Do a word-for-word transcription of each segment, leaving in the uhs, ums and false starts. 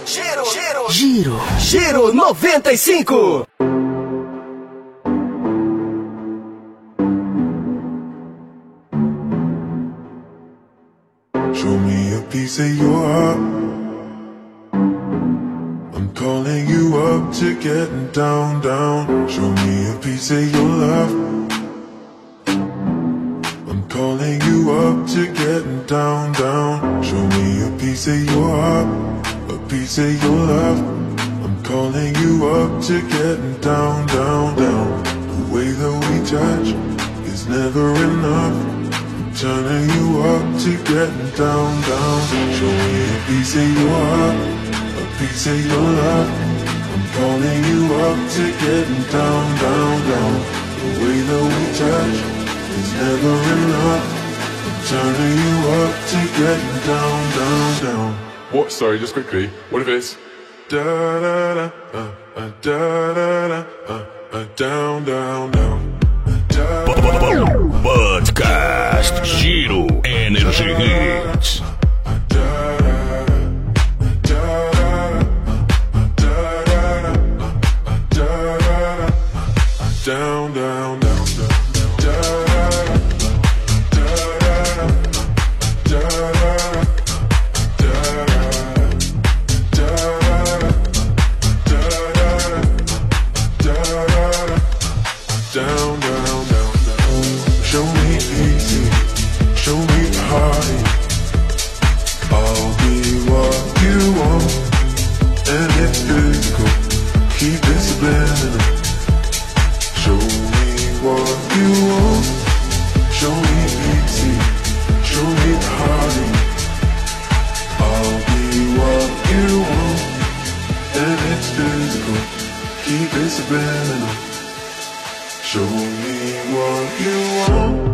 Giro, giro, giro, giro noventa e cinco. Show me a piece of your heart. I'm calling you up to getting down, down. Show me a piece of your love. I'm calling you up to getting down, down. Show me a piece of your heart, a piece of your love. I'm calling you up to getting down, down, down. The way that we touch is never enough. Turning you up to getting down, down. Show me a piece of your heart, a piece of your love. I'm calling you up to getting down, down, down. The way that we touch is never enough. Turning you up to getting down, down, down. What? Sorry, just quickly. What if it's da da da, uh, uh, da da da, uh, uh, down, down, down. Podcast Giro Energy Hits. Down, down, down. Down, down, down, down. Show me easy, show me party. I'll be what you want, and it's physical. Keep it subliminal. Show me what you want. Show me easy, show me party. I'll be what you want, and it's physical. Keep it subliminal. Show me what you want.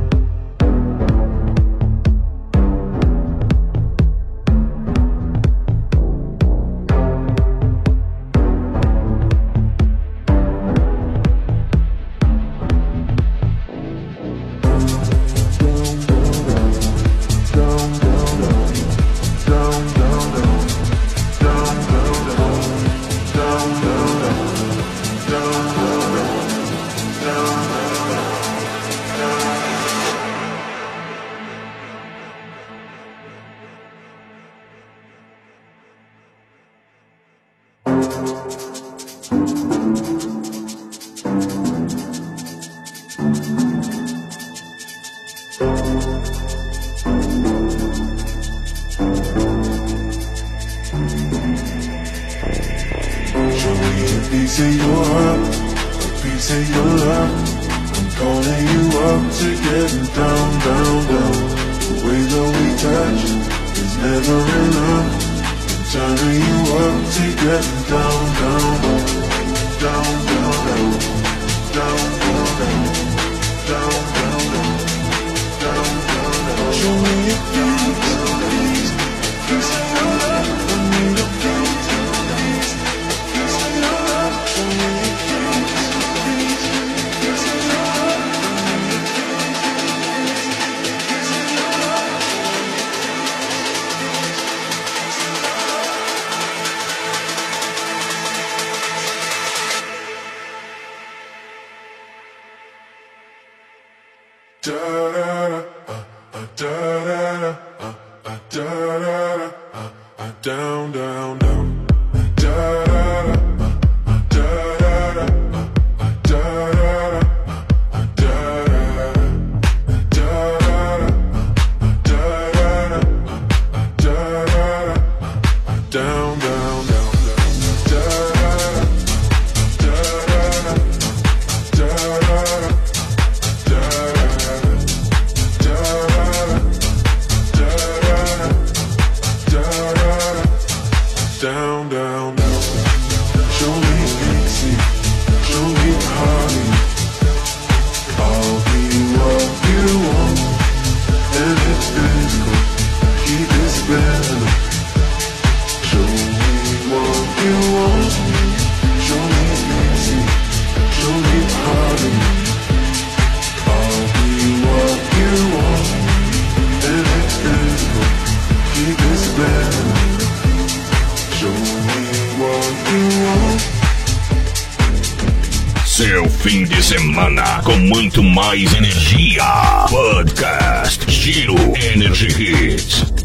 Piece of your heart, a piece of your love. I'm calling you up to getting down, down, down. The way that we touch is never enough. I'm turning you up to getting down, down, down, down, down, down, down, down, down, down, down, down, down. Show me your piece, piece of your love. I need a piece, piece, piece of your love. Show me your piece, piece, piece of your love. I need a piece, piece of your love. Da da da, uh, uh, da da da, uh, uh, da da da, uh, uh, down, down, down. Da da da, uh, uh, da da da, uh, uh, da da da, uh, uh, da da da, da da da, uh, uh, da da da, uh, uh, da da da, uh, uh, down, down, down. Down, down, down. Show me easy, show me honey. I'll be what you want, and it's physical. Keep it spinning. Show me what you want. Show me easy, show me honey. I'll be what you want, and it's physical. Keep it spinning. Show seu fim de semana com muito mais energia. Podcast Giro Energy Hits.